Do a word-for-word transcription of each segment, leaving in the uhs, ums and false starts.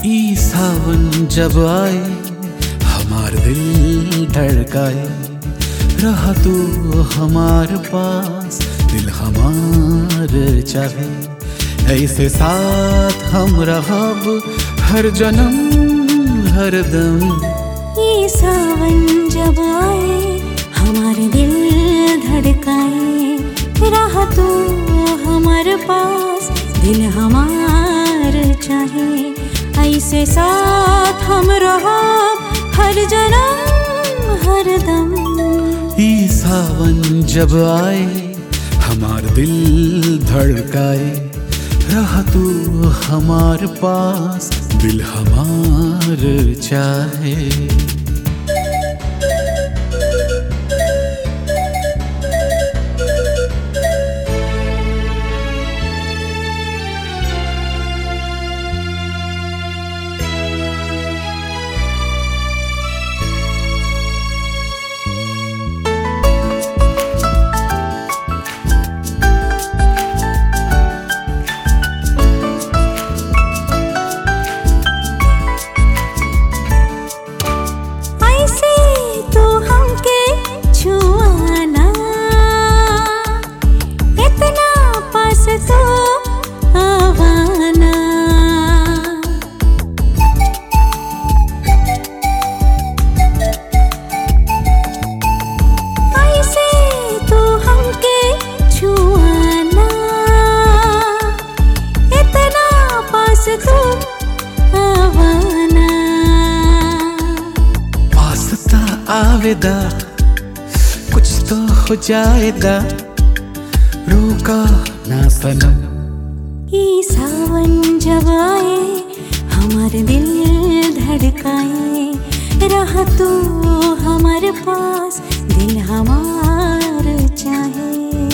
ई सावन जब आए हमार दिल धड़काए, रहा तू हमार पास दिल हमार चाहे, ऐसे साथ हम रहब हर जन्म हर दम। ये सावन जब आए हमारे दिल धड़काए, रहा तू हमारे पास दिल हमार चाहे, ऐसे साथ हम रहब हर जन्म हर दम। ई सावन जब आए हमार दिल धड़काए, रहा तू हमार पास दिल हमार चाहे। आवेदा कुछ तो हो जाएगा, रोका ना सनम। ये सावन जब आए हमारे दिल धड़काए, रहा तू हमारे पास दिल हमार चाहे।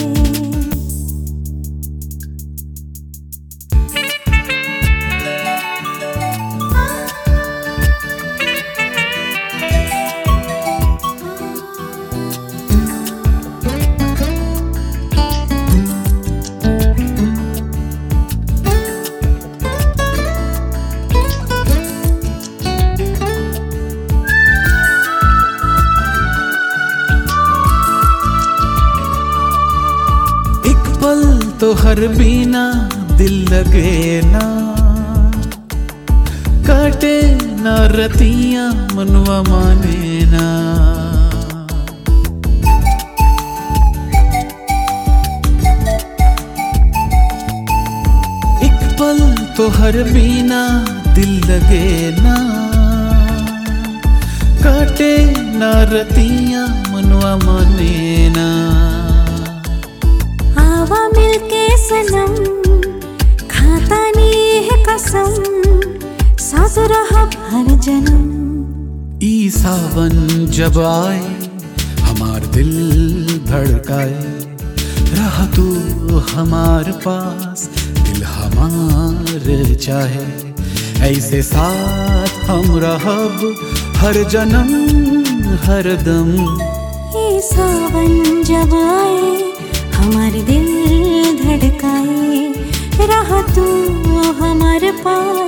पल तो हर बीना दिल लगे ना, काटे ना रतियां मनवा माने ना। एक पल तो हर बीना दिल लगे ना, काटे ना रतियां मनवा माने ना। आवा मिलके सनम खाता नी है कसम, साथ रहब हर जन्म। ई सावन जब आए हमार दिल धड़काए, रहा तू हमार पास दिल हमार चाहे, ऐसे साथ हम रहब हर जन्म हर दम। ई सावन जब आए हमारे दिल धड़काए, रहा तू हमारे पास